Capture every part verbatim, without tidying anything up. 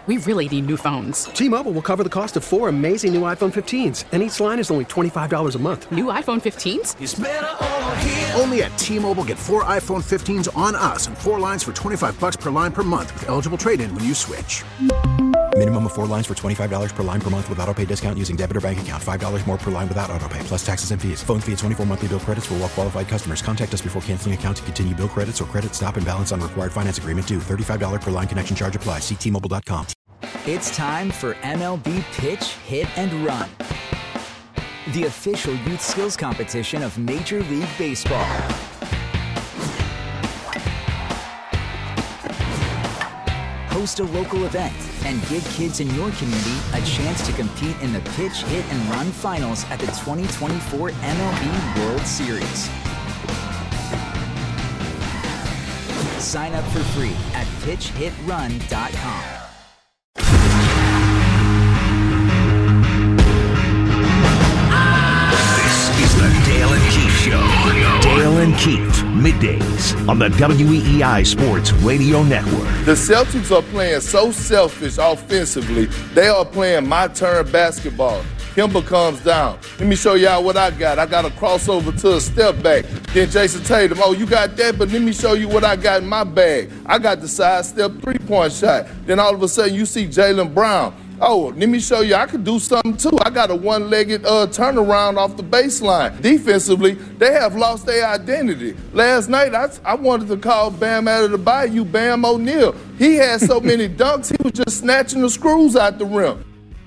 we really need new phones. T-Mobile will cover the cost of four amazing new iPhone fifteens, and each line is only twenty-five dollars a month. New iPhone fifteens? It's better over here. Only at T-Mobile, get four iPhone fifteens on us and four lines for twenty-five dollars per line per month with eligible trade-in when you switch. Minimum of four lines for twenty-five dollars per line per month with autopay discount using debit or bank account. five dollars more per line without autopay, plus taxes and fees. Phone fee at twenty-four monthly bill credits for well-qualified customers. Contact us before canceling account to continue bill credits or credit stop and balance on required finance agreement due. thirty-five dollars per line connection charge applies. See T Mobile dot com. It's time for M L B Pitch, Hit, and Run, the official youth skills competition of Major League Baseball. Host a local event and give kids in your community a chance to compete in the Pitch, Hit, and Run finals at the twenty twenty-four M L B World Series. Sign up for free at pitch hit run dot com. This is the Dale and Keefe Show. Dale and Keefe, middays on the W E E I Sports Radio Network. The Celtics are playing so selfish offensively. They are playing my turn basketball. Kemba comes down. Let me show y'all what I got. I got a crossover to a step back. Then Jason Tatum, oh, you got that, but let me show you what I got in my bag. I got the side step three-point shot. Then all of a sudden you see Jaylen Brown. Oh, let me show you I could do something too. I got a one-legged uh, turnaround off the baseline. Defensively, they have lost their identity. Last night, I, I wanted to call Bam out of the bayou Bam O'Neal. He had so many dunks, he was just snatching the screws out the rim.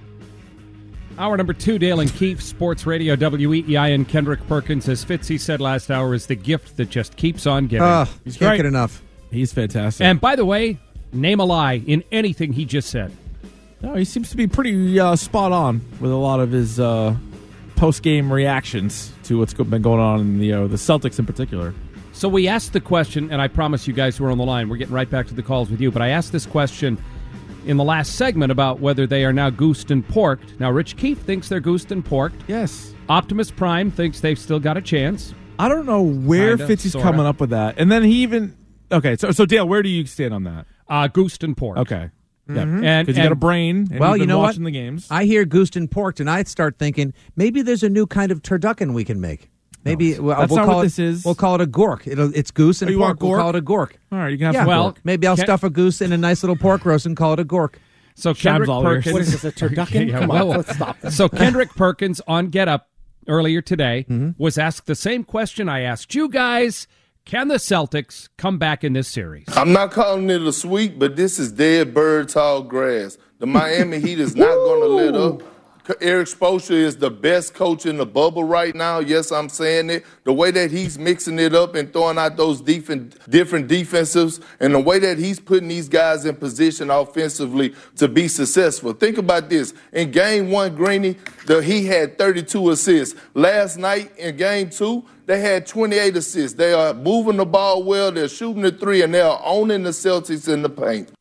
Hour number two, Dale and Keefe, Sports Radio, W E E I, and Kendrick Perkins. As Fitzy said last hour, is the gift that just keeps on giving. Uh, you can't right. get enough. He's fantastic. And by the way, name a lie in anything he just said. No, he seems to be pretty uh, spot on with a lot of his uh, post-game reactions to what's been going on in the uh, the Celtics in particular. So we asked the question, and I promise you guys who are on the line, we're getting right back to the calls with you, but I asked this question in the last segment about whether they are now goosed and porked. Now, Rich Keefe thinks they're goosed and porked. Yes. Optimus Prime thinks they've still got a chance. I don't know where Kinda, Fitzy's sorta. coming up with that. And then he even... Okay, so, so Dale, where do you stand on that? Uh, goosed and porked. Okay. Yeah, Mhm. And because you got a brain, and well, you've you been know watching what? the games. I hear goosed and porked, and I start thinking maybe there's a new kind of turducken we can make. Maybe No, well, that's we'll not call what it, this is. We'll call it a gork. It'll, it's goose and Oh, you pork. want We'll gork? call it a gork. All right, you can have Yeah, some well, pork. maybe I'll Can- stuff a goose in a nice little pork roast and call it a gork. So Shab's Kendrick all ears. Perkins... What is this, a turducken? Yeah, Come well, on, let's stop this. So Kendrick Perkins on Get Up earlier today Mm-hmm. was asked the same question I asked you guys. Can the Celtics come back in this series? I'm not calling it a sweep, but this is dead bird, tall grass. The Miami Heat is not going to let up. Eric Spoelstra is the best coach in the bubble right now. Yes, I'm saying it. The way that he's mixing it up and throwing out those different, different defensives and the way that he's putting these guys in position offensively to be successful. Think about this. In game one, Greeny, the, he had thirty-two assists. Last night in game two, they had twenty-eight assists. They are moving the ball well. They're shooting the three, and they are owning the Celtics in the paint.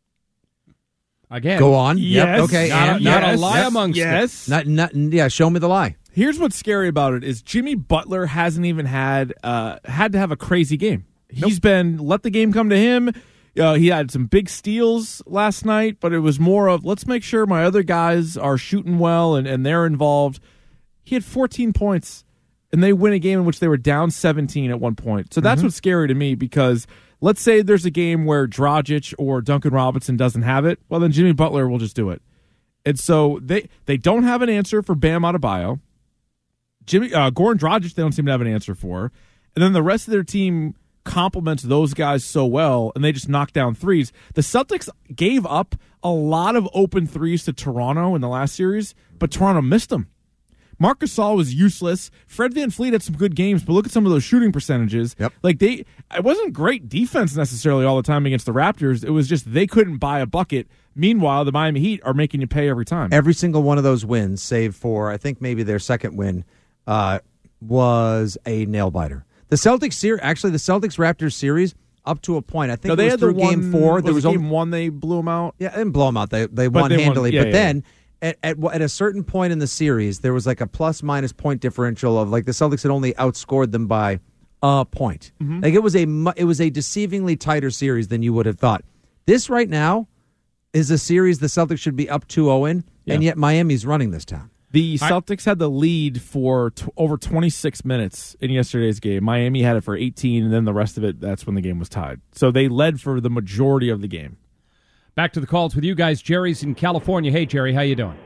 Again. Go on. Yes. Yep. Okay. Not, and, a, not yes. a lie Yes. amongst Yes. it. Not, not, yeah. Show me the lie. Here's what's scary about it is Jimmy Butler hasn't even had uh, had to have a crazy game. He's been let the game come to him. Uh, he had some big steals last night, but it was more of let's make sure my other guys are shooting well and, and they're involved. He had fourteen points, and they win a game in which they were down seventeen at one point. So that's Mm-hmm. what's scary to me because let's say there's a game where Dragic or Duncan Robinson doesn't have it. Well, then Jimmy Butler will just do it. And so they, they don't have an answer for Bam Adebayo. Jimmy uh, Goran Dragic, they don't seem to have an answer for. And then the rest of their team complements those guys so well, and they just knock down threes. The Celtics gave up a lot of open threes to Toronto in the last series, but Toronto missed them. Marc Gasol was useless. Fred VanVleet had some good games, but look at some of those shooting percentages. Yep. Like they, it wasn't great defense necessarily all the time against the Raptors. It was just they couldn't buy a bucket. Meanwhile, the Miami Heat are making you pay every time. Every single one of those wins, save for I think maybe their second win, uh, was a nail biter. The Celtics series, actually, the Celtics Raptors series, up to a point. I think no, it they was had through the one, game four. There was game only, one they blew them out. Yeah, they didn't blow them out. They they But won they won- handily. yeah, but yeah, then at, at at a certain point in the series, there was like a plus minus point differential of like the Celtics had only outscored them by a point. Mm-hmm. Like it was a mu- it was a deceivingly tighter series than you would have thought. This right now, is a series the Celtics should be up two oh in, Yeah. and yet Miami's running this town. The Celtics had the lead for t- over twenty-six minutes in yesterday's game. Miami had it for eighteen, and then the rest of it, that's when the game was tied. So they led for the majority of the game. Back to the calls with you guys. Jerry's in California. Hey, Jerry, how you doing?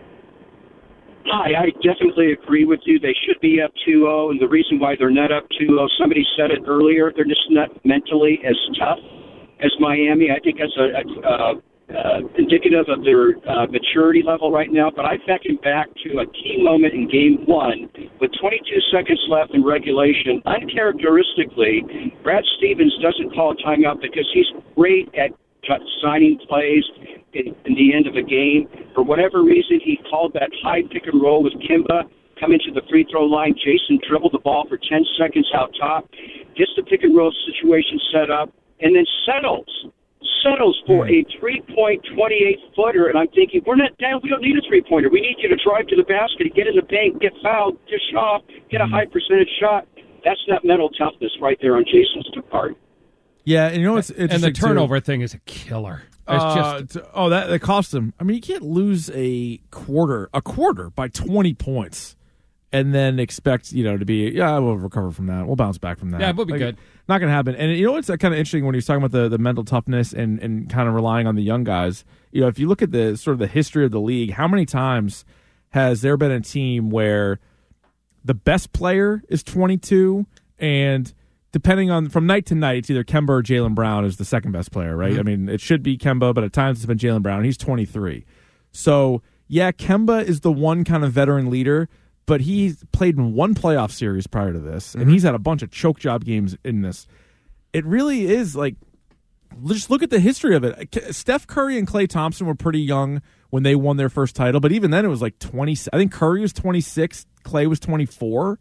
Hi, I definitely agree with you. They should be up two oh, and the reason why they're not up two oh, somebody said it earlier, they're just not mentally as tough as Miami. I think that's a, a uh, uh, indicative of their uh, maturity level right now, but I factor back to a key moment in game one with twenty-two seconds left in regulation. Uncharacteristically, Brad Stevens doesn't call a timeout because he's great at signing plays in, in the end of a game. For whatever reason, he called that high pick and roll with Kimba coming to the free throw line. Jason dribbled the ball for ten seconds out top, gets the pick and roll situation set up, and then settles. Settles for a three-point, twenty-eight footer, and I'm thinking, we're not down. We don't need a three-pointer. We need you to drive to the basket, get in the paint, get fouled, dish off, get a high percentage shot. That's not mental toughness right there on Jason's part. Yeah, and you know what's And interesting the turnover too? thing is a killer. It's Uh, just t- oh, that, that cost them. I mean, you can't lose a quarter, a quarter by twenty points, and then expect you know to be yeah we'll recover from that. We'll bounce back from that. Yeah, we'll be good. Not going to happen. And you know what's kind of interesting when you're talking about the, the mental toughness and, and kind of relying on the young guys. You know, if you look at the sort of the history of the league, how many times has there been a team where the best player is twenty-two and depending on from night to night, it's either Kemba or Jaylen Brown is the second best player, right? Mm-hmm. I mean, it should be Kemba, but at times it's been Jaylen Brown. He's twenty-three. So, yeah, Kemba is the one kind of veteran leader, but he's played in one playoff series prior to this, mm-hmm. and he's had a bunch of choke job games in this. It really is like, just look at the history of it. Steph Curry and Klay Thompson were pretty young when they won their first title, but even then it was like twenty. I think Curry was twenty-six, Klay was twenty-four.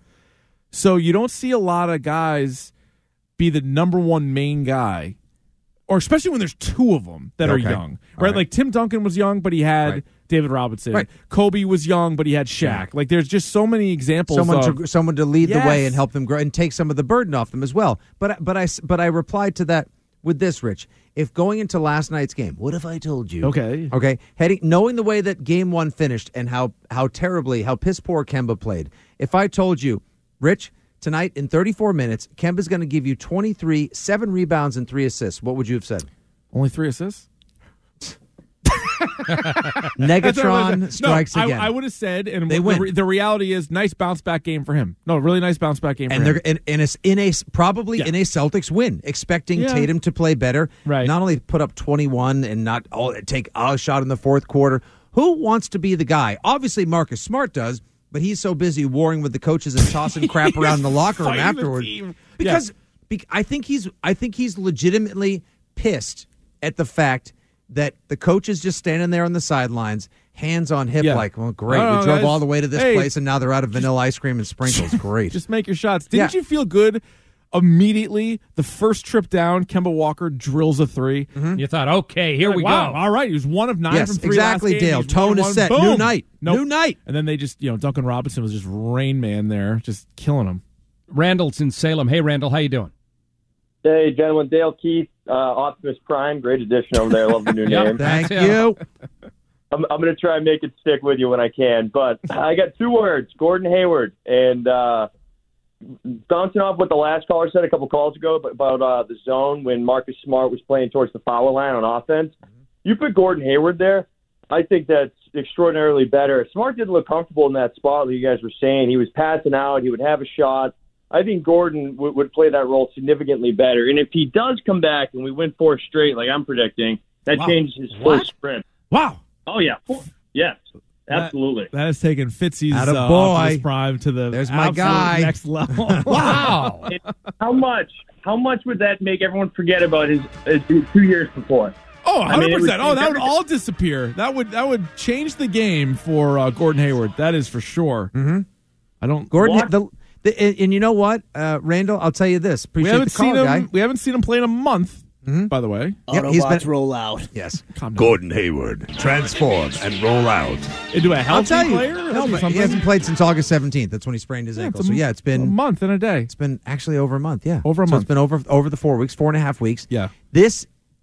So you don't see a lot of guys be the number one main guy, or especially when there's two of them that okay. are young, right? right? Like Tim Duncan was young, but he had right. David Robinson. Right. Kobe was young, but he had Shaq. Yeah. Like there's just so many examples. Someone of, to someone to lead yes. the way and help them grow and take some of the burden off them as well. But but I but I replied to that with this, Rich. If going into last night's game, what if I told you? Okay, okay, heading knowing the way that game one finished and how how terribly how piss poor Kemba played. If I told you, Rich, tonight, in thirty-four minutes, Kemba's going to give you twenty-three, seven rebounds, and three assists. What would you have said? Only three assists? Negatron strikes no, again. I, I would have said, and they the, win. Re, the reality is, nice bounce back game for him. No, really nice bounce back game and for they're him. in, in, a, in a probably yeah. in a Celtics win, expecting yeah. Tatum to play better. Right. Not only put up twenty-one and not all, take a shot in the fourth quarter. Who wants to be the guy? Obviously, Marcus Smart does. But he's so busy warring with the coaches and tossing crap around in the locker room afterwards. Because yeah. be, I think he's I think he's legitimately pissed at the fact that the coach is just standing there on the sidelines, hands on hip, yeah. like, well, great. No, no, we drove guys, all the way to this hey, place, and now they're out of vanilla ice cream and sprinkles. Great. Just make your shots. Didn't yeah. you feel good immediately? The first trip down, Kemba Walker drills a three. Mm-hmm. You thought, okay, here like, we wow, go. All right, he was one of nine yes, from three exactly, last game. Dale. Tone is set. Boom. New night. Nope. New night. And then they just, you know, Duncan Robinson was just Rain Man there, just killing him. Randall's in Salem. Hey, Randall, how you doing? Hey, gentlemen. Dale Keith, uh, Optimus Prime. Great addition over there. I love the new yep, name. Thank you. I'm, I'm going to try and make it stick with you when I can. But I got two words, Gordon Hayward. And uh, bouncing off what the last caller said a couple calls ago about uh, the zone when Marcus Smart was playing towards the foul line on offense. You put Gordon Hayward there, I think that's extraordinarily better. Smart didn't look comfortable in that spot that you guys were saying. He was passing out. He would have a shot. I think Gordon w- would play that role significantly better. And if he does come back and we win four straight, like I'm predicting, that wow. changes his what? full sprint. Wow. Oh, yeah. Four. Yes, absolutely. That, that has taken Fitzy's uh, Optimus Prime to the There's my guy. next level. Wow. How much? How much would that make everyone forget about his uh, two years before? Oh, one hundred percent. I mean, oh, that would all disappear. That would that would change the game for uh, Gordon Hayward. That is for sure. Mm-hmm. I don't. Gordon, the, the, and, and you know what, uh, Randall? I'll tell you this. Appreciate we haven't the call, seen him. guy. We haven't seen him play in a month. Mm-hmm. By the way, yep, Autobots he's been, roll out. Yes, Gordon Hayward, transform and roll out into a healthy I'll tell you, player. No, but he hasn't played since August seventeenth. That's when he sprained his yeah, ankle. A, so yeah, it's been a month and a day. It's been actually over a month. Yeah, over a so month. It's been over over the four weeks, four and a half weeks. Yeah, this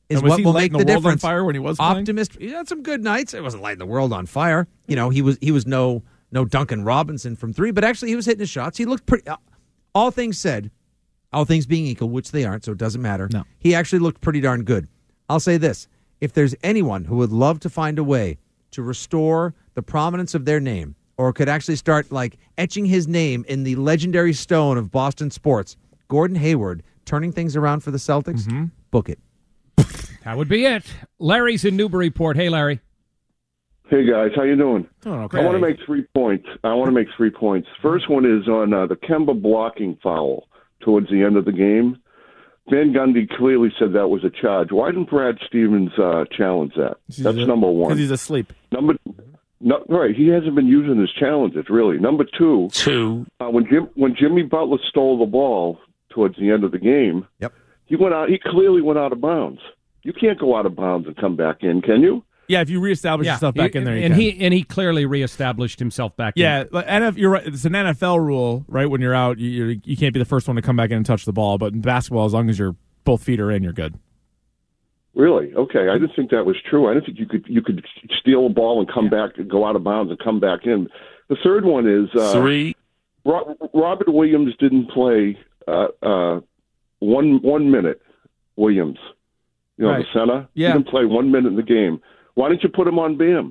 is And was what he will lighting make the, the world on difference. fire when he was playing? Optimist. He had some good nights. It wasn't lighting the world on fire. You know, he was he was no no Duncan Robinson from three, but actually he was hitting his shots. He looked pretty. Uh, all things said, all things being equal, which they aren't, so it doesn't matter. No. He actually looked pretty darn good. I'll say this: if there's anyone who would love to find a way to restore the prominence of their name, or could actually start like etching his name in the legendary stone of Boston sports, Gordon Hayward, turning things around for the Celtics, Mm-hmm. book it. That would be it. Larry's in Newburyport. Hey, Larry. Hey guys, how you doing? Doing okay. I want to make three points. I want to make three points. First one is on uh, the Kemba blocking foul towards the end of the game. Van Gundy clearly said that was a charge. Why didn't Brad Stevens uh, challenge that? He's That's a- number one. Because he's asleep. Number, no, right? He hasn't been using his challenges really. Number two, Two. uh, when Jim when Jimmy Butler stole the ball towards the end of the game, Yep. he went out. He clearly went out of bounds. You can't go out of bounds and come back in, can you? Yeah, if you reestablish yourself back He- in there, you and can. he and he clearly reestablished himself back. Yeah, in. like N F L, you're right. It's an N F L rule, right? When you're out, you you you can't be the first one to come back in and touch the ball. But in basketball, as long as you're both feet are in, you're good. Really? Okay. I didn't think that was true. I didn't think you could you could steal a ball and come yeah. back and go out of bounds and come back in. The third one is uh, three. Ro- Robert Williams didn't play uh, uh, one one minute. Williams, you know Right. the center. Yeah. He didn't play one minute in the game. Why didn't you put him on Bam?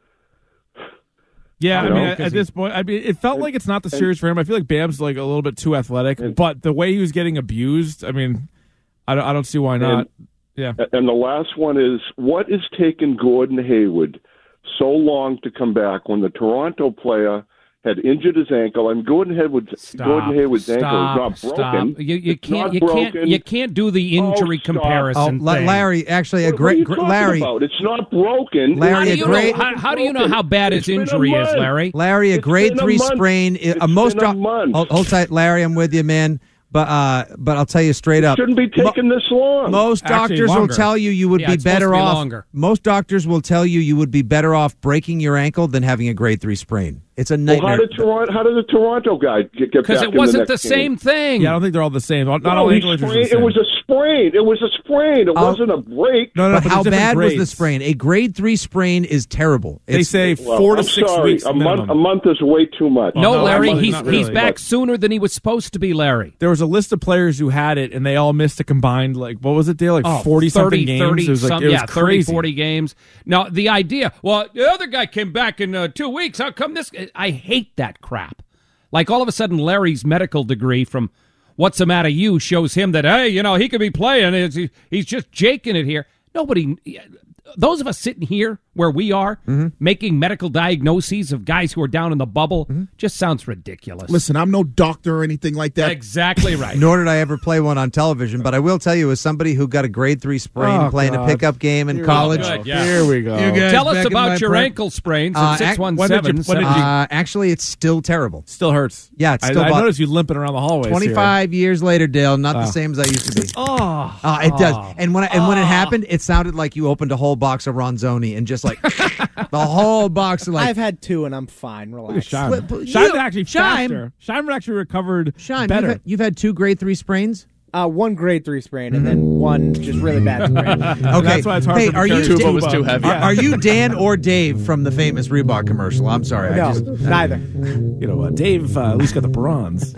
Yeah, You I mean, know, at, 'cause at this point, I mean, it felt like it's not the series for him. I feel like Bam's like a little bit too athletic, but the way he was getting abused, I mean, I don't, I don't see why not. And, yeah. And the last one is, what is taking Gordon Hayward so long to come back when the Toronto player had injured his ankle, and Gordon Hayward's, Stop, Gordon Hayward's stop, ankle is not stop. broken. You, you It's can't. not You broken. can't. You can't do the injury Oh, stop. comparison Oh, La- thing. Larry, actually, a What- great, what are great you talking Larry. about? It's not broken. Larry, how do a you great- know? How, how do you know how bad his It's been a injury is, month. Larry? Larry, a It's grade been a three month. sprain. i- It's Uh, most been a doc- month. hold, hold tight, Larry. I'm with you, man. But uh, but I'll tell you straight up, Shouldn't be taking mo- this long. Most Actually, doctors will longer. tell you you would Yeah, be it's supposed better to be off. longer. Most doctors will tell you you would be better off breaking your ankle than having a grade three sprain. It's a Well, nightmare. how did Toronto? How did the Toronto guy get, get back? Because it in the wasn't the, next same game? thing. Yeah, I don't think they're all the same. Not No, all he ankle injuries are the sprained- same. it was a sprain. It was a sprain. It Uh, wasn't a break. no, no, but but how there's different bad was the grades. sprain? A grade three sprain is terrible. They It's- say Well, four to I'm six sorry. weeks A minimum. month. A month is way too much. no, no, Larry, not- he's not he's really. back sooner than he was supposed to be, Larry. There was a list of players who had it, and they all missed a combined, like, what was it, Dale? Like Oh, forty something thirty, games. thirty it was like, some, it was yeah, thirty, crazy. forty games. Now, the idea, well, the other guy came back in uh, two weeks. How come this? I hate that crap. Like, all of a sudden, Larry's medical degree from What's the Matter You shows him that, hey, you know, he could be playing. It's, he's just jaking it here. Nobody, those of us sitting here where we are, Mm-hmm. making medical diagnoses of guys who are down in the bubble, Mm-hmm. just sounds ridiculous. Listen, I'm no doctor or anything like that. Exactly right. Nor did I ever play one on television, but I will tell you, as somebody who got a grade three sprain Oh, playing God. a pickup game in Here we college. go. Yeah. Here we go. You guys Tell us back in about my your prep- ankle sprains Uh, at ac- six one when did seven. you- when did you- Uh, actually, it's still terrible. Still hurts. Yeah, it's I- still I, about- noticed you limping around the hallways. twenty-five years later, Dale, not the Oh. same as I used to be. Oh, Uh, it does. And when I, and when it happened, it sounded like you opened a whole box of Ronzoni and just like the whole box of like. I've had two and I'm fine. Relax. Shime. Flip- you- Shime's actually Shime. faster. Shime actually recovered Shime, better. You've had, you've had two grade three sprains. Uh, one grade three sprain and then one just really bad sprain. Okay, That's why it's hard hey, for are me to you carry Dan- two of them. Are, are you Dan or Dave from the famous Reebok commercial? I'm sorry, I No, just neither. You know what? Dave uh, at least got the bronze.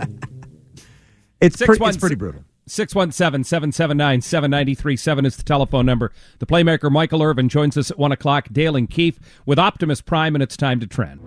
it's Six pretty one it's pretty six- brutal. six one seven, seven seven nine, seven nine three seven is the telephone number. The playmaker Michael Irvin joins us at one o'clock. Dale and Keefe with Optimus Prime, and it's time to trend.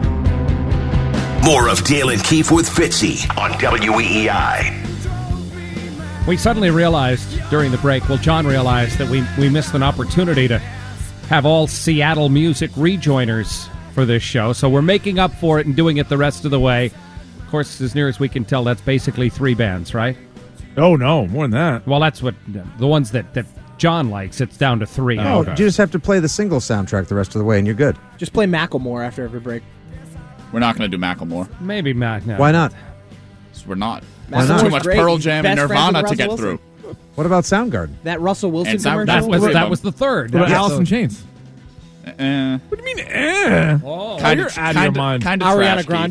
More of Dale and Keefe with Fitzy on W E E I. We suddenly realized during the break, well, John realized that we, we missed an opportunity to have all Seattle music rejoiners for this show, so we're making up for it and doing it the rest of the way. Of course, as near as we can tell, that's basically three bands, right? Oh, no, more than that. Well, that's what the ones that, that John likes. It's down to three. Oh, you just have to play the single soundtrack the rest of the way, and you're good. Just play Macklemore after every break. We're not going to do Macklemore. Maybe Mac. No. Why not? We're not. Why There's not? too much Great. Pearl Jam and Best friends Nirvana with to get Russell through. Wilson. What about Soundgarden? That Russell Wilson And Sound- commercial. That was, Wait, that um, was the third. What about Yeah, Alice so- in Chains? Eh, What do you mean, eh? Oh. kind you're of, out of kind your mind. Kind of Ariana trash, Grande.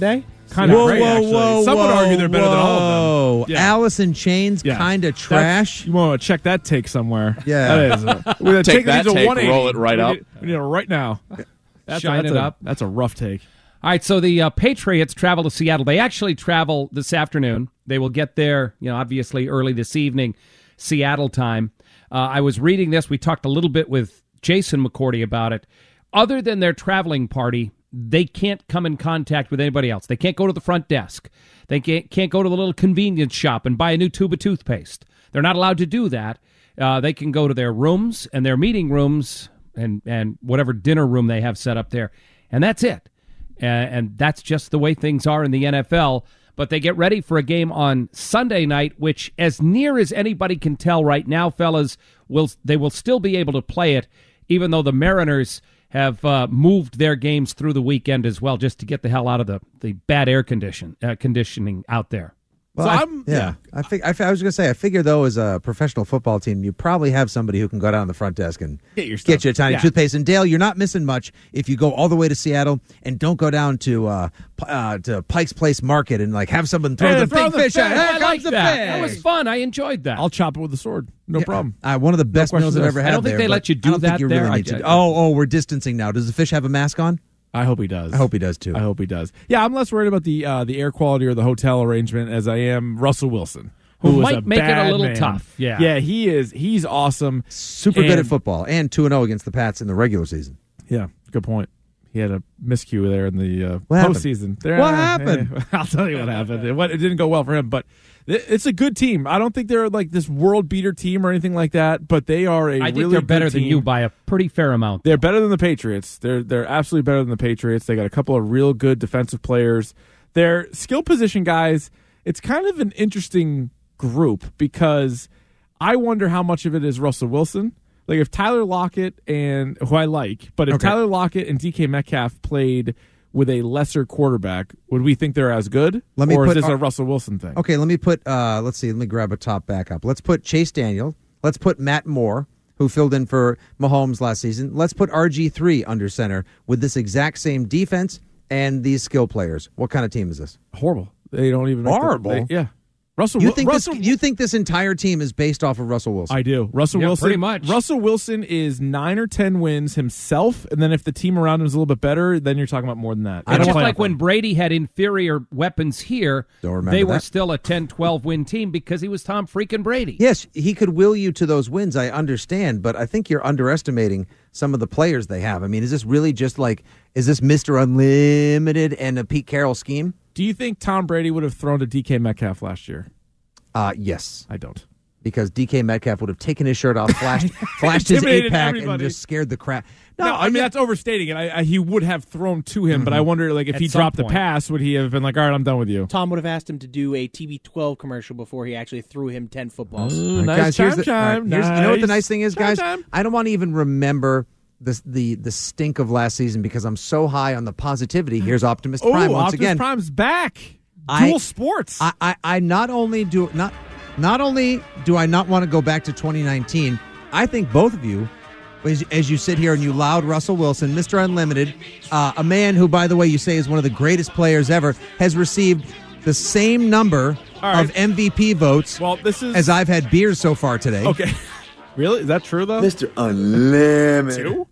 Kind of whoa, great, whoa, actually. whoa, Some would whoa, argue they're better than all of them. Yeah. Alice in Chains, Yeah. kind of That's- trash. You want to check that take somewhere. Yeah. That is. A, we're gonna Take that these to take, one eighty. roll it right we up. Need, we need it right now. That's Shine a, that's it a, up. That's a rough take. All right, so the uh, Patriots travel to Seattle. They actually travel this afternoon. They will get there, you know, obviously early this evening, Seattle time. Uh, I was reading this. We talked a little bit with Jason McCourty about it. Other than their traveling party, they can't come in contact with anybody else. They can't go to the front desk. They can't, can't go to the little convenience shop and buy a new tube of toothpaste. They're not allowed to do that. Uh, they can go to their rooms and their meeting rooms and, and whatever dinner room they have set up there, and that's it. Uh, and that's just the way things are in the N F L. But they get ready for a game on Sunday night, which, as near as anybody can tell right now, fellas, will they will still be able to play it, even though the Mariners have uh, moved their games through the weekend as well, just to get the hell out of the, the bad air condition uh, conditioning out there. Well, So I, I'm- yeah, yeah. I, fig- I, fi- I was going to say, I figure, though, as a professional football team, you probably have somebody who can go down the front desk and Get your stuff. get you a tiny Yeah. toothpaste. And, Dale, you're not missing much if you go all the way to Seattle and don't go down to uh, P- uh, to Pike's Place Market and, like, have someone throw Hey, the throw big the fish fish. out. Here I comes like the that. fish. That was fun. I enjoyed that. I'll chop it with a sword. No problem. Uh, one of the best question meals I've asked. ever had I don't think there, they but let you do I don't think that you there. Really I- need to. I- Oh, oh, we're distancing now. Does the fish have a mask on? I hope he does. I hope he does, too. I hope he does. Yeah, I'm less worried about the uh, the air quality or the hotel arrangement as I am Russell Wilson, Who was might a make it a bad little man. tough, yeah. yeah, he is. He's awesome. Super good And- at football and two and oh against the Pats in the regular season. Yeah, good point. He had a miscue there in the uh, What happened? postseason. There, What uh, happened? eh, I'll tell you what happened. It, went- it didn't go well for him, but it- it's a good team. I don't think they're like this world beater team or anything like that, but they are a I think really they're good better than team. you by a pretty fair amount. They're better than the Patriots. They're they're absolutely better than the Patriots. They got a couple of real good defensive players. Their skill position guys, it's kind of an interesting group because I wonder how much of it is Russell Wilson. Like if Tyler Lockett and who I like, but if Okay. Tyler Lockett and D K Metcalf played with a lesser quarterback, would we think they're as good? Let me or put is this our- a Russell Wilson thing? Okay, let me put, uh, let's see, let me grab a top backup. Let's put Chase Daniel. Let's put Matt Moore, who filled in for Mahomes last season. Let's put R G three under center with this exact same defense and these skill players. What kind of team is this? Horrible. They don't even make the- Horrible? they- yeah. Russell. You Wil- think Russell, this? You think this entire team is based off of Russell Wilson? I do. Russell Yeah, Wilson. pretty much. Russell Wilson is nine or ten wins himself, and then if the team around him is a little bit better, then you're talking about more than that. And They just don't like play when nothing. Brady had inferior weapons here, Don't remember they were that. still a ten twelve win team because he was Tom freaking Brady. Yes, he could will you to those wins. I understand, but I think you're underestimating some of the players they have. I mean, is this really just like is this Mister Unlimited and a Pete Carroll scheme? Do you think Tom Brady would have thrown to D K Metcalf last year? Uh, yes, I don't. because D K Metcalf would have taken his shirt off, flashed, flashed his Intimidated eight pack, and everybody. just scared the crap. No, I mean that's overstating it. I, I, he would have thrown to him, but I wonder, like, if At he some dropped the point. pass, would he have been like, "All right, I'm done with you"? Tom would have asked him to do a T V twelve commercial before he actually threw him ten footballs. Ooh, All right, nice guys, here's chime, the, all right, chime. here's- you know what the Nice nice thing is, chime, guys? chime. I don't want to even remember the the the stink of last season because I'm so high on the positivity. Here's Optimus Oh, Prime once Optimus again. Prime's back. I- Dual sports. I, I, I not only do not not only do I not want to go back to twenty nineteen, I think both of you, as, as you sit here and you loud Russell Wilson, Mister Unlimited, uh, a man who, by the way, you say is one of the greatest players ever, has received the same number All right. of M V P votes well, this is as I've had beers so far today. okay. Really? Is that true though? Mister Unlimited. Two?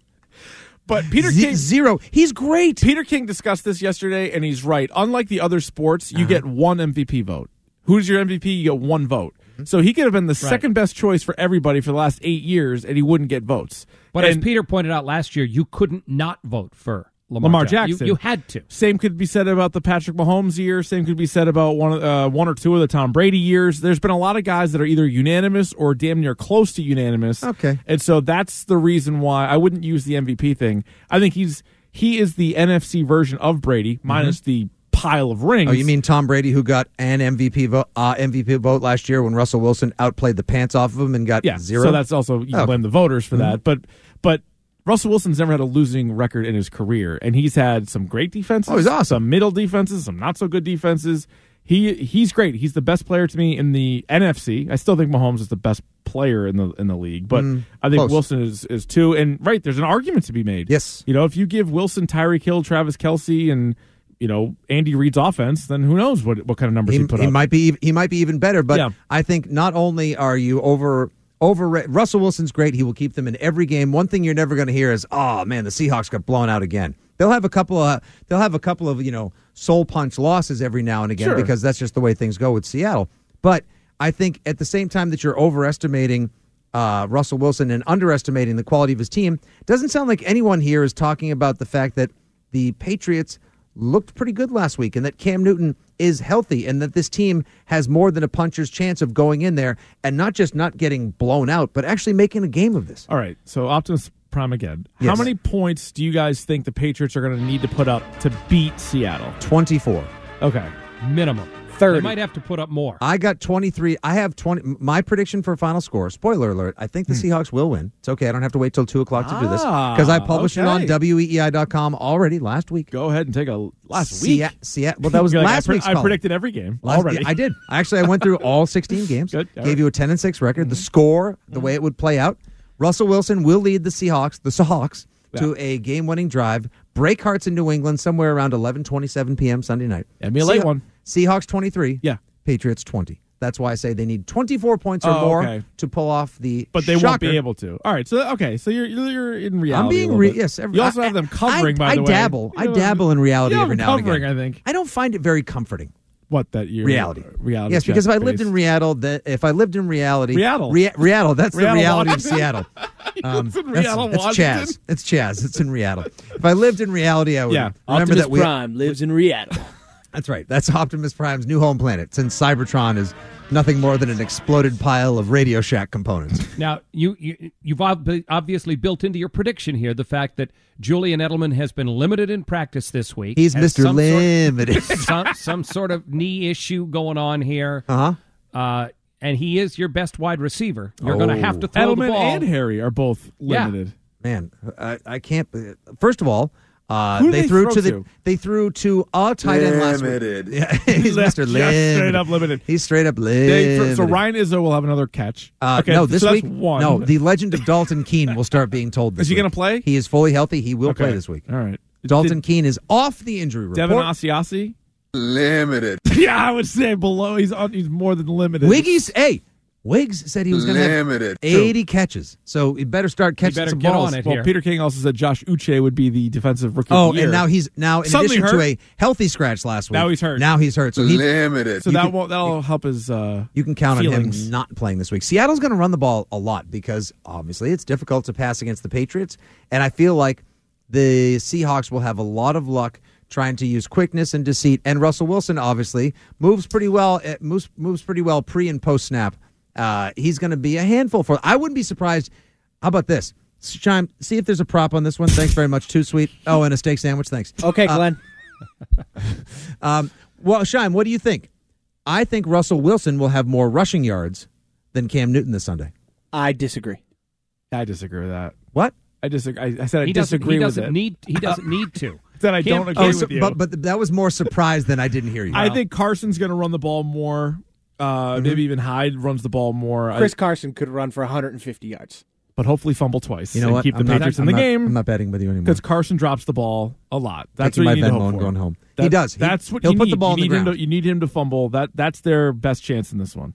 But Peter Z- King zero. He's great. Peter King discussed this yesterday, and he's right. Unlike the other sports, you Uh-huh. get one M V P vote. Who's your M V P? You get one vote. Mm-hmm. So he could have been the second best choice for everybody for the last eight years, and he wouldn't get votes. But and as Peter pointed out last year, you couldn't not vote for Lamar, Lamar Jackson. Jackson. You, you had to. Same could be said about the Patrick Mahomes year. Same could be said about one, uh, one or two of the Tom Brady years. There's been a lot of guys that are either unanimous or damn near close to unanimous. Okay. And so that's the reason why I wouldn't use the M V P thing. I think he's he is the N F C version of Brady, minus the pile of rings. Oh, you mean Tom Brady, who got an M V P vote, uh, M V P vote last year when Russell Wilson outplayed the pants off of him and got yeah, zero? So that's also, you can Oh. blame the voters for Mhm. that. But but Russell Wilson's never had a losing record in his career, and he's had some great defenses. Oh, he's awesome. Some middle defenses, some not so good defenses. He he's great. He's the best player to me in the N F C. I still think Mahomes is the best player in the in the league, but Mm, I think close. Wilson is is too. And right, there's an argument to be made. Yes. You know, if you give Wilson, Tyreek Hill, Travis Kelce, and you know, Andy Reid's offense, then who knows what what kind of numbers he, he put he up. might be he might be even better. But Yeah. I think not only are you over over Russell Wilson's great, he will keep them in every game. One thing you're never going to hear is, oh man, the Seahawks got blown out again. They'll have a couple of they'll have a couple of you know soul punch losses every now and again Sure. because that's just the way things go with Seattle. But I think at the same time that you're overestimating uh, Russell Wilson and underestimating the quality of his team, doesn't sound like anyone here is talking about the fact that the Patriots looked pretty good last week and that Cam Newton is healthy and that this team has more than a puncher's chance of going in there and not just not getting blown out, but actually making a game of this. All right, so Optimus Prime again. Yes. How many points do you guys think the Patriots are going to need to put up to beat Seattle? twenty-four. Okay. Minimum. thirty. They might have to put up more. I got twenty-three. I have twenty. My prediction for final score, spoiler alert, I think the Seahawks will win. It's okay. I don't have to wait till two o'clock to do this Ah, because I published it on okay. W E E I dot com already last week. Go ahead and take a last week. Sea- Sea- well, that was You're like, last I, pre- week's I column. predicted every game Last- already. I did. Actually, I went through all sixteen games. Good. All Gave right. you a ten and six record. The score, the way it would play out. Russell Wilson will lead the Seahawks, the Seahawks, to a game-winning drive. Break hearts in New England somewhere around eleven twenty-seven p.m. Sunday night. And be a late Seah- one. Seahawks twenty-three. Yeah. Patriots twenty. That's why I say they need twenty-four points or Oh, more okay. to pull off the But they won't shocker. be able to. All right. So okay. So you're you're in reality. I'm being a little re- bit. yes. Every, You also I- have them covering. I, by I the way, dabble. I You know, dabble in reality you have every them now and covering, again. I think. I don't find it very comforting. What that year? Reality. Reality. Yes, because if I lived based. in Seattle, that if I lived in reality, Seattle. Rea- Seattle, that's Seattle, the reality Washington? of Seattle. Um, It's in that's- Seattle, it's Washington? Chaz. It's Chaz. It's in Seattle. If I lived in reality, I would Yeah. remember Optimus that we. Prime lives in Seattle. That's right. That's Optimus Prime's new home planet. Since Cybertron is nothing more than an exploded pile of Radio Shack components. Now, you, you, you've ob- obviously built into your prediction here the fact that Julian Edelman has been limited in practice this week. He's Has Mister some sort- Limited. some, some sort of knee issue going on here. Uh-huh. Uh, and he is your best wide receiver. You're going to Oh. have to throw Edelman the ball. and Harry are both Yeah. limited. Man, I, I can't. First of all, uh, Who do they, they threw throw to the to? they threw to a tight end last week. Limited. Yeah, he's Mister Just Limited. straight up limited. He's straight up They, limited. so Ryan Izzo will have another catch. Uh, okay, no, this so week. That's one. No, the legend of Dalton Keene will start being told this Is he week. going to play? He is fully healthy. He will Okay. play this week. All right. Dalton Keene is off the injury report. Devin Asiasi? Limited. Yeah, I would say below. He's on, he's more than limited. Wiggy's, hey, Wiggs said he was going to have Limited. eighty catches, so he better start catching better some get balls. on it Well, here. Peter King also said Josh Uche would be the defensive rookie Oh, of the year. and now he's now in Suddenly addition to hurt? a healthy scratch last week. Now he's hurt. Now he's hurt. So he Limited. so you that can- won't that'll help his. Uh, You can count feelings. on him not playing this week. Seattle's going to run the ball a lot because obviously it's difficult to pass against the Patriots, and I feel like the Seahawks will have a lot of luck trying to use quickness and deceit. And Russell Wilson obviously moves pretty well. It moves moves pretty well pre and post snap. Uh, he's going to be a handful for. I wouldn't be surprised. How about this? Chime, see if there's a prop on this one. Thanks very much. Too sweet. Oh, and a steak sandwich. Thanks. Okay, Uh, Glenn. um, well, Shime, what do you think? I think Russell Wilson will have more rushing yards than Cam Newton this Sunday. I disagree. I disagree with that. What? I disagree. I, I said I he doesn't, disagree he with doesn't it. need. He doesn't need to. That I Cam- don't agree Oh, with so, you. but but that was more surprise than I didn't hear you. I think Carson's going to run the ball more. Uh, Mm-hmm. Maybe even Hyde runs the ball more. Chris I, Carson could run for one hundred fifty yards. but hopefully fumble twice. You know and what? Keep the I'm not- Patriots I'm in the not- game. I'm not betting with you anymore. Because Carson drops the ball a lot. That's Taking what my you need to Venmo hope and for. going home. That- He does. He- that's what he'll you put need. the ball you on the need him ground. to, you need him to fumble. That that's their best chance in this one.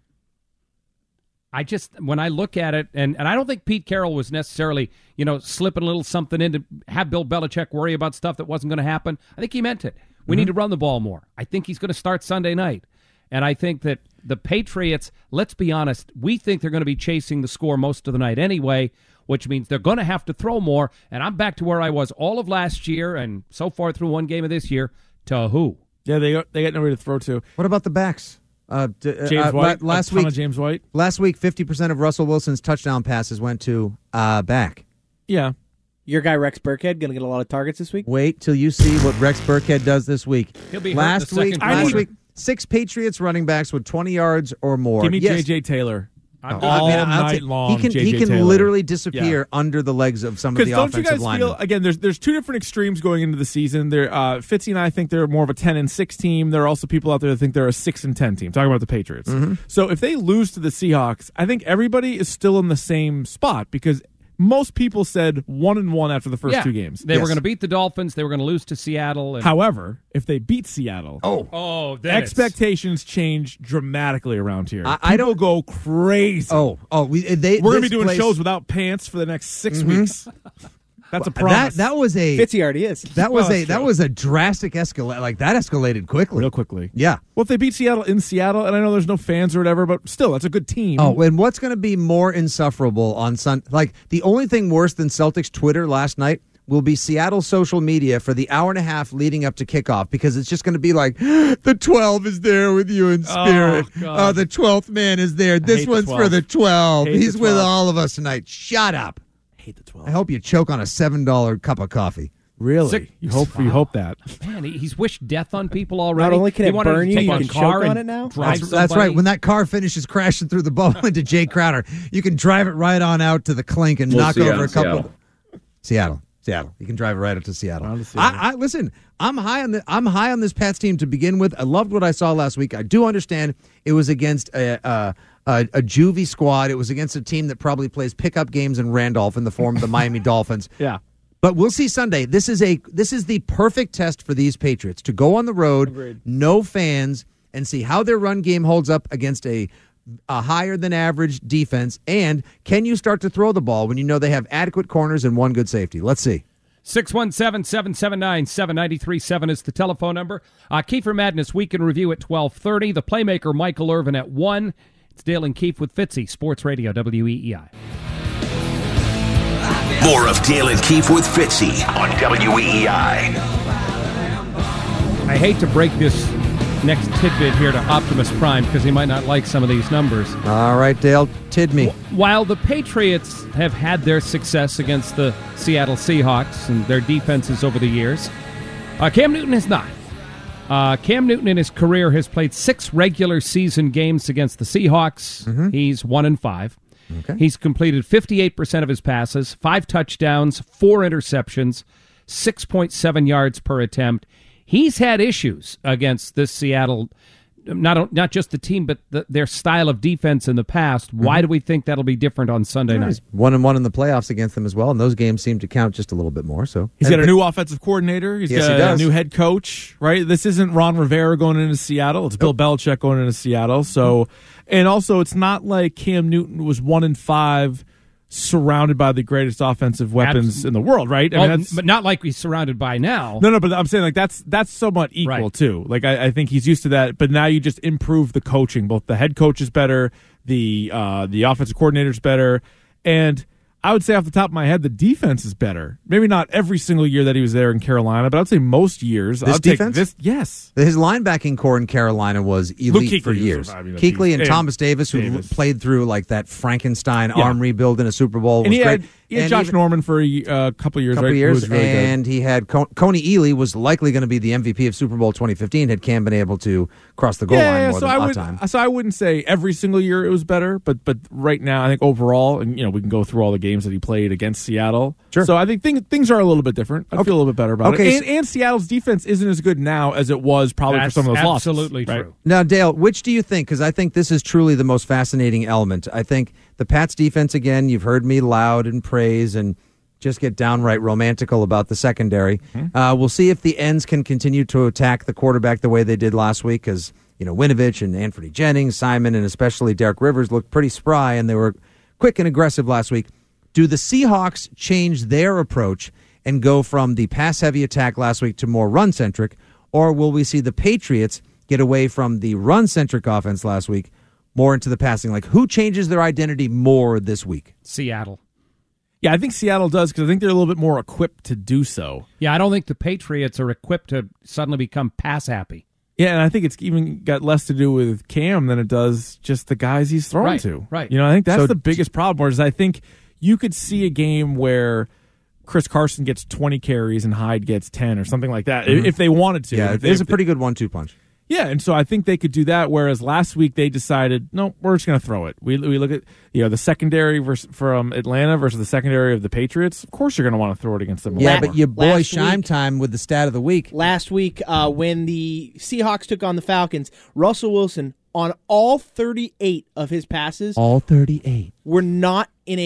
I just, when I look at it, and, and I don't think Pete Carroll was necessarily, you know, slipping a little something in to have Bill Belichick worry about stuff that wasn't going to happen. I think he meant it. We need to run the ball more. I think he's going to start Sunday night. And I think that the Patriots, let's be honest, we think they're going to be chasing the score most of the night anyway, which means they're going to have to throw more. And I'm back to where I was all of last year and so far through one game of this year. To who? Yeah, they they got nowhere to throw to. What about the backs? Uh, d- uh, James uh, White. la- last a ton week, of James White. last week, fifty percent of Russell Wilson's touchdown passes went to uh, back. Yeah. Your guy Rex Burkhead going to get a lot of targets this week? Wait till you see what Rex Burkhead does this week. He'll be hurt last in the week. second Last quarter. week, six Patriots running backs with twenty yards or more. Give me Yes. J J Taylor. I'm Oh, all I mean, I'll night take- long. He can J J he can Taylor. literally disappear Yeah. under the legs of some of the Because don't you offensive guys linemen. feel again? There's there's two different extremes going into the season. There, uh, Fitzy and I think they're more of a ten and six team. There are also people out there that think they're a six and ten team. Talking about the Patriots. Mm-hmm. So if they lose to the Seahawks, I think everybody is still in the same spot because most people said one and one after the first Yeah. two games. They were going to beat the Dolphins. They were going to lose to Seattle. And However, if they beat Seattle, oh, oh, then it's- expectations change dramatically around here. I- I People go crazy. Oh, oh, we they We're going to this be doing place- shows without pants for the next six Mhm. weeks. That's a That promise. that was a Fitzy already is. that was Well, a that's that true. was a drastic escalate. Like that escalated quickly, real quickly. Yeah. Well, if they beat Seattle in Seattle, and I know there's no fans or whatever, but still, that's a good team. Oh, and what's going to be more insufferable on Sun? Like the only thing worse than Celtics Twitter last night will be Seattle social media for the hour and a half leading up to kickoff, because it's just going to be like the twelve is there with you in spirit. Oh, God. Oh, the twelfth man is there. This hate the one's for twelve. the twelve. Hate the He's with twelve. all of us tonight. Shut up. I hate the twelve. I hope you choke on a seven dollar cup of coffee. Really? Six- you hope you hope that. Man, he- he's wished death on people already. Not only can He it wanted to burn you, take you a can car choke on and it now? drive That's, that's somebody. right. When that car finishes crashing through the bowl into Jay Crowder, you can drive it right on out to the clink and We'll knock see over out a in couple. Seattle. Seattle, Seattle. You can drive it right up to Seattle. Down to Seattle. I, I listen. I'm high on the. I'm high on this Pats team to begin with. I loved what I saw last week. I do understand it was against a. a A, a juvie squad. It was against a team that probably plays pickup games in Randolph in the form of the Miami Dolphins. Yeah. But we'll see Sunday. This is a this is the perfect test for these Patriots to go on the road, Agreed. no fans, and see how their run game holds up against a a higher than average defense. And can you start to throw the ball when you know they have adequate corners and one good safety? Let's see. six one seven, seven seven nine, seven nine three seven is the telephone number. Uh, Kiefer Madness Weekend Review at twelve thirty. The Playmaker Michael Irvin at one. It's Dale and Keefe with Fitzy, Sports Radio, W E E I. More of Dale and Keefe with Fitzy on W E E I. I hate to break this next tidbit here to Optimus Prime because he might not like some of these numbers. All right, Dale, tid me. While the Patriots have had their success against the Seattle Seahawks and their defenses over the years, uh, Cam Newton has not. Uh, Cam Newton in his career has played six regular season games against the Seahawks. Mm-hmm. He's one and five. Okay. He's completed fifty-eight percent of his passes, five touchdowns, four interceptions, six point seven yards per attempt. He's had issues against this Seattle, not not just the team, but the, their style of defense in the past. Why Mm-hmm. do we think that'll be different on Sunday night? He's one and one in the playoffs against them as well, and those games seem to count just a little bit more. So He's got a new offensive coordinator. He's Yes, got he a does. new head coach, right? This isn't Ron Rivera going into Seattle. It's Bill Belichick going into Seattle. So, and also, it's not like Cam Newton was one and five, surrounded by the greatest offensive weapons Abs- in the world, right? I Well, mean, that's, but not like he's surrounded by now. no, no, but I'm saying like that's that's somewhat equal Right. too. Like I, I think he's used to that, but now you just improve the coaching. Both the head coach is better, the uh, the offensive coordinator is better, and I would say off the top of my head, the defense is better. Maybe not every single year that he was there in Carolina, but I'd say most years. This I'd take defense? this, yes. his linebacking core in Carolina was Luke elite Kuechly for was- years. I mean, Kuechly and and Thomas Davis, who Davis. played through like that Frankenstein Yeah. arm rebuild in a Super Bowl, was And he great. had, he had And Josh even- Norman for a uh, couple of years, couple right? Who years, was really good. and he had Con- Coney Ely was likely going to be the M V P of Super Bowl twenty fifteen had Cam been able to cross the goal yeah, line yeah, more so than I a would, time. so I wouldn't say every single year it was better, but but right now I think overall, and you know we can go through all the games that he played against Seattle. Sure. So I think things things are a little bit different. I feel a little bit better about Okay, it. And, and Seattle's defense isn't as good now as it was probably That's for some of those losses. absolutely right? true. Now, Dale, which do you think? Because I think this is truly the most fascinating element. I think the Pats defense, again, you've heard me loud and praise and just get downright romantical about the secondary. Mm-hmm. Uh, we'll see if the ends can continue to attack the quarterback the way they did last week because, you know, Winovich and Anthony Jennings, Simon, and especially Derek Rivers looked pretty spry and they were quick and aggressive last week. Do the Seahawks change their approach and go from the pass-heavy attack last week to more run-centric, or will we see the Patriots get away from the run-centric offense last week more into the passing? Like, who changes their identity more this week? Seattle. Yeah, I think Seattle does because I think they're a little bit more equipped to do so. Yeah, I don't think the Patriots are equipped to suddenly become pass happy. Yeah, and I think it's even got less to do with Cam than it does just the guys he's thrown Right, to. right. You know, I think that's So- the biggest problem. Whereas I think you could see a game where Chris Carson gets twenty carries and Hyde gets ten or something like that Mhm. if they wanted to. Yeah, If it they- is a if they- pretty good one two punch. Yeah, and so I think they could do that. Whereas last week they decided, no, we're just going to throw it. We we look at you know the secondary versus, from Atlanta versus the secondary of the Patriots. Of course, you're going to want to throw it against them. a Yeah, lot but more. your boy Last Shime week- Time with the stat of the week. Last week, uh, when the Seahawks took on the Falcons, Russell Wilson, on all thirty-eight of his passes, All thirty-eight. were not in a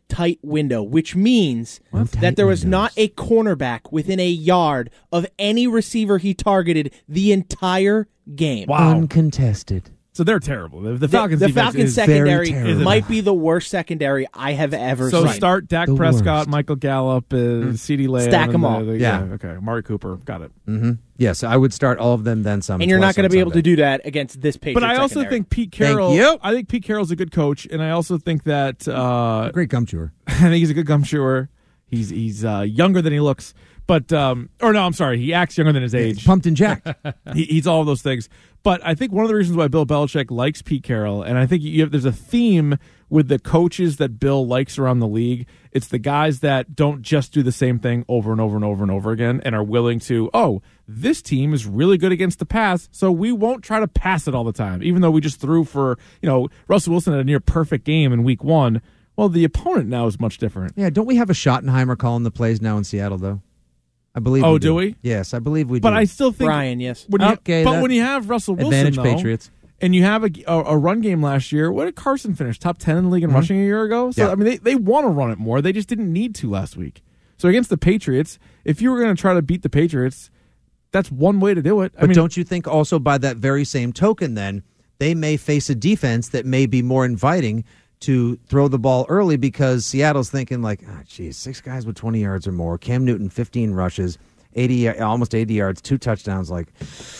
tight window, which means that there was not a cornerback within a yard of any receiver he targeted the entire game. Wow. Uncontested. So they're terrible. The, the Falcons, the, the defense Falcons is secondary very terrible. might be the worst secondary I have ever So seen. start Dak The Prescott, worst. Michael Gallup, uh, Mm. CeeDee Lamb. Stack and 'em the- all. the- Yeah. Okay. Amari Cooper. Got it. Mm-hmm. Yes, I would start all of them, then some. And you're not going to be able to do that against this Patriots But I also secondary. think Pete Carroll. Thank you. I think Pete Carroll's a good coach, and I also think that uh, Great gum chewer. I think he's a good gum chewer. He's he's uh, younger than he looks, but um, or no, I'm sorry, he acts younger than his age. He's pumped and jacked. he, he's all of those things. But I think one of the reasons why Bill Belichick likes Pete Carroll, and I think you have, there's a theme with the coaches that Bill likes around the league. It's the guys that don't just do the same thing over and over and over and over again and are willing to, oh, this team is really good against the pass, so we won't try to pass it all the time. Even though we just threw for, you know, Russell Wilson had a near perfect game in week one. Well, the opponent now is much different. Yeah, don't we have a Schottenheimer calling the plays now in Seattle, though? I believe. Oh, we do do we? Yes, I believe we do. But I still think Brian, yes. When you, Okay, but that- when you have Russell Wilson, Advantage though, Patriots. and you have a, a, a run game last year, what did Carson finish? Top ten in the league in Mhm. rushing a year ago. So Yeah. I mean, they they want to run it more. They just didn't need to last week. So against the Patriots, if you were going to try to beat the Patriots, that's one way to do it. I But mean, don't you think also by that very same token, then they may face a defense that may be more inviting to throw the ball early because Seattle's thinking like, oh, geez, six guys with twenty yards or more. Cam Newton, fifteen rushes, eighty, almost eighty yards, two touchdowns. Like,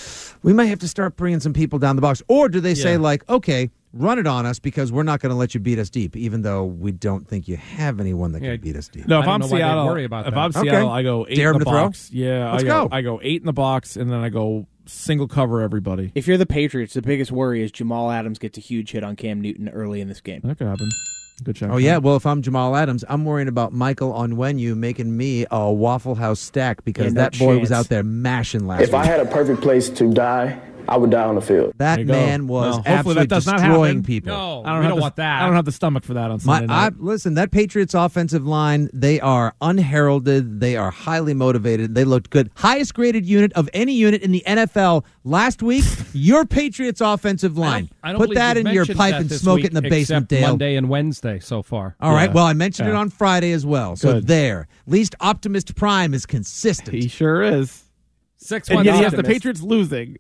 we might have to start bringing some people down the box. Or do they say Yeah. like, okay, run it on us because we're not going to let you beat us deep, even though we don't think you have anyone that Yeah. can beat us deep. no, I if don't I'm know why they'd Seattle, worry about if that. I'm Okay. Seattle, I go eight Dare in him the to throw? box. Yeah, Let's I go, go. I go eight in the box, and then I go single cover everybody. If you're the Patriots, the biggest worry is Jamal Adams gets a huge hit on Cam Newton early in this game. That could happen. Good check. Oh, yeah. Well, if I'm Jamal Adams, I'm worrying about Michael Onwenu making me a Waffle House stack because Yeah, no that boy was chance. out there mashing last If week. I had a perfect place to die, I would die on the field. That There you go. man was Well, hopefully absolutely that does not destroying happen. people. No, I don't, we have don't the, want that. I don't have the stomach for that on My, Sunday I, night. listen, that Patriots offensive line, they are unheralded. They are highly motivated. They looked good. Highest graded unit of any unit in the N F L last week, your Patriots offensive line. I don't Put believe that you've in your mentioned pipe that and this smoke week, it in the basement, except Dale. Monday and Wednesday so far. All right. Yeah. Well, I mentioned it Yeah. on Friday as well. So Good. there. At least Optimist Prime is consistent. He sure is. Six And one yet he has the optimist. Patriots losing.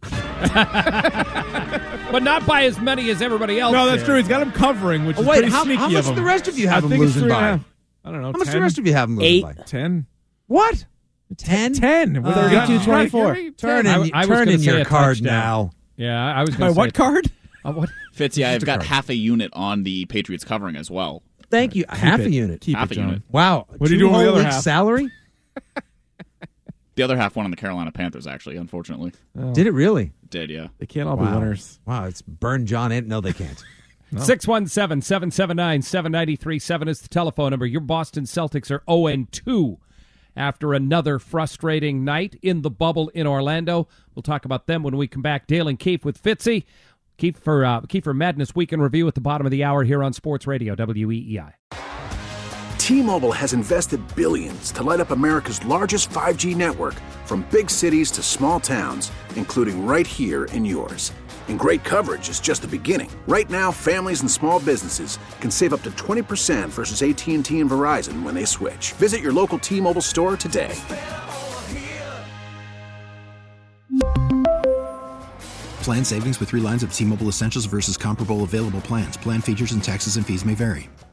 but not by as many as everybody else. No, that's did. true. He's got him covering, which Oh, is wait, pretty how, sneaky how much of do him. the rest of you have I them think it's losing three and a by? half. I don't know. How much do ten? the rest of you have them losing Eight. by? Ten. What? Ten? Ten. With Uh, the- thirty-two twenty-four. Ten. Turn I- in, I was turn gonna in say your a card touchdown. now. Yeah, I was My going to say what card? Uh, what? Fitzy, I've Just a got card. half a unit on the Patriots covering as well. Thank you. Half it. a unit. Keep Half it, a John. unit. Wow. What are you Two doing with the whole other weeks' half? salary? The other half won on the Carolina Panthers, actually, unfortunately. Oh, Did it really? Did, yeah. They can't all Wow. be winners. Wow, it's burn John in. No, they can't. six one seven, seven seven nine, seven nine three seven is the telephone number. Your Boston Celtics are oh and two after another frustrating night in the bubble in Orlando. We'll talk about them when we come back. Dale and Keefe with Fitzy. Keefe for, uh, Keefe for Madness Weekend Review at the bottom of the hour here on Sports Radio, W E E I. T-Mobile has invested billions to light up America's largest five G network, from big cities to small towns, including right here in yours. And great coverage is just the beginning. Right now, families and small businesses can save up to twenty percent versus A T and T and Verizon when they switch. Visit your local T-Mobile store today. Plan savings with three lines of T-Mobile Essentials versus comparable available plans. Plan features and taxes and fees may vary.